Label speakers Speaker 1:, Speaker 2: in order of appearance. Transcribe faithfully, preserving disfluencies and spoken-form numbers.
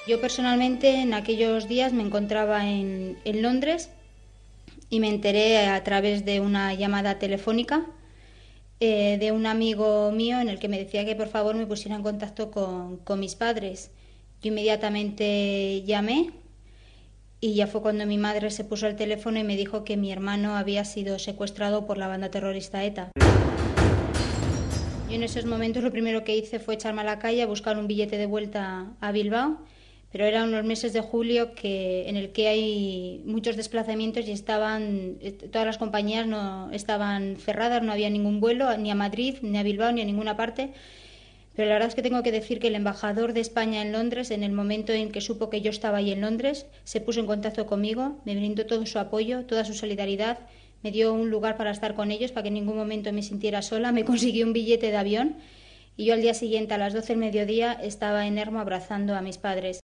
Speaker 1: Yo personalmente en aquellos días me encontraba en, en Londres y me enteré a través de una llamada telefónica eh, de un amigo mío en el que me decía que por favor me pusiera en contacto con, con mis padres. Yo inmediatamente llamé y ya fue cuando mi madre se puso al teléfono y me dijo que mi hermano había sido secuestrado por la banda terrorista ETA. Yo en esos momentos lo primero que hice fue echarme a la calle a buscar un billete de vuelta a Bilbao, pero eran unos meses de julio que, en el que hay muchos desplazamientos y estaban todas las compañías no estaban cerradas, no había ningún vuelo ni a Madrid, ni a Bilbao, ni a ninguna parte. Pero la verdad es que tengo que decir que el embajador de España en Londres, en el momento en que supo que yo estaba ahí en Londres, se puso en contacto conmigo, me brindó todo su apoyo, toda su solidaridad, me dio un lugar para estar con ellos, para que en ningún momento me sintiera sola, me consiguió un billete de avión y yo al día siguiente a las doce del mediodía estaba en Ermo abrazando a mis padres.